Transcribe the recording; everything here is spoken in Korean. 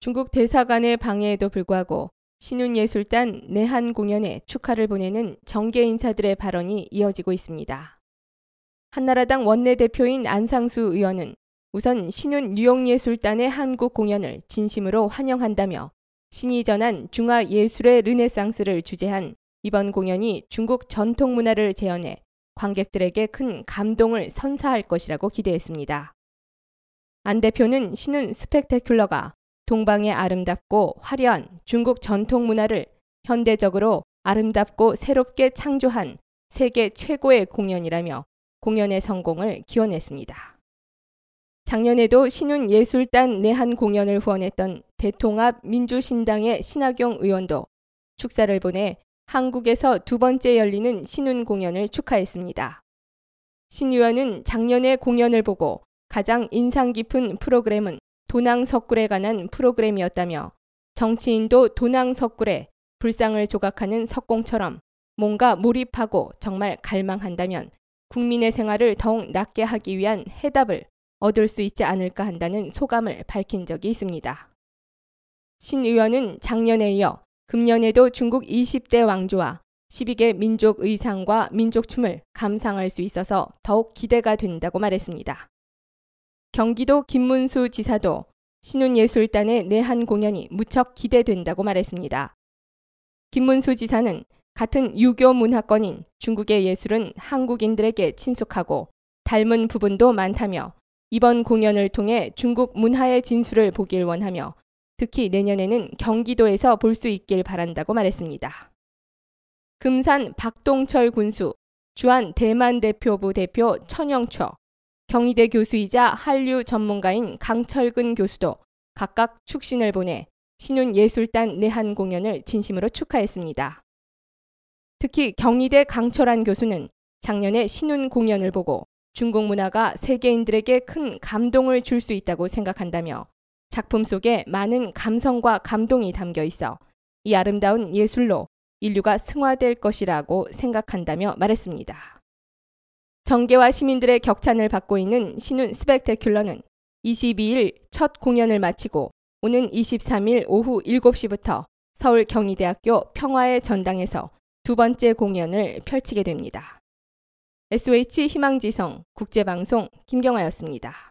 중국 대사관의 방해에도 불구하고 신윤예술단 내한 공연에 축하를 보내는 정계 인사들의 발언이 이어지고 있습니다. 한나라당 원내대표인 안상수 의원은 우선 신윤 뉴욕예술단의 한국 공연을 진심으로 환영한다며 신이 전한 중화예술의 르네상스를 주제한 이번 공연이 중국 전통문화를 재현해 관객들에게 큰 감동을 선사할 것이라고 기대했습니다. 안 대표는 신윤 스펙테큘러가 동방의 아름답고 화려한 중국 전통문화를 현대적으로 아름답고 새롭게 창조한 세계 최고의 공연이라며 공연의 성공을 기원했습니다. 작년에도 신윤예술단 내한 공연을 후원했던 대통합 민주신당의 신하경 의원도 축사를 보내 한국에서 두 번째 열리는 신윤 공연을 축하했습니다. 신 의원은 작년에 공연을 보고 가장 인상 깊은 프로그램은 도낭석굴에 관한 프로그램이었다며 정치인도 도낭석굴에 불상을 조각하는 석공처럼 뭔가 몰입하고 정말 갈망한다면 국민의 생활을 더욱 낫게 하기 위한 해답을 얻을 수 있지 않을까 한다는 소감을 밝힌 적이 있습니다. 신 의원은 작년에 이어 금년에도 중국 20대 왕조와 12개 민족 의상과 민족춤을 감상할 수 있어서 더욱 기대가 된다고 말했습니다. 경기도 김문수 지사도 신윤예술단의 내한 공연이 무척 기대된다고 말했습니다. 김문수 지사는 같은 유교 문화권인 중국의 예술은 한국인들에게 친숙하고 닮은 부분도 많다며 이번 공연을 통해 중국 문화의 진수를 보길 원하며 특히 내년에는 경기도에서 볼 수 있길 바란다고 말했습니다. 금산 박동철 군수, 주한 대만대표부 대표 천영초, 경희대 교수이자 한류 전문가인 강철근 교수도 각각 축신을 보내 신윤예술단 내한 공연을 진심으로 축하했습니다. 특히 경희대 강철환 교수는 작년에 신윤 공연을 보고 중국 문화가 세계인들에게 큰 감동을 줄 수 있다고 생각한다며 작품 속에 많은 감성과 감동이 담겨 있어 이 아름다운 예술로 인류가 승화될 것이라고 생각한다며 말했습니다. 정계와 시민들의 격찬을 받고 있는 신윤 스펙테큘러는 22일 첫 공연을 마치고 오는 23일 오후 7시부터 서울 경희대학교 평화의 전당에서 두 번째 공연을 펼치게 됩니다. SOH 희망지성 국제방송 김경아였습니다.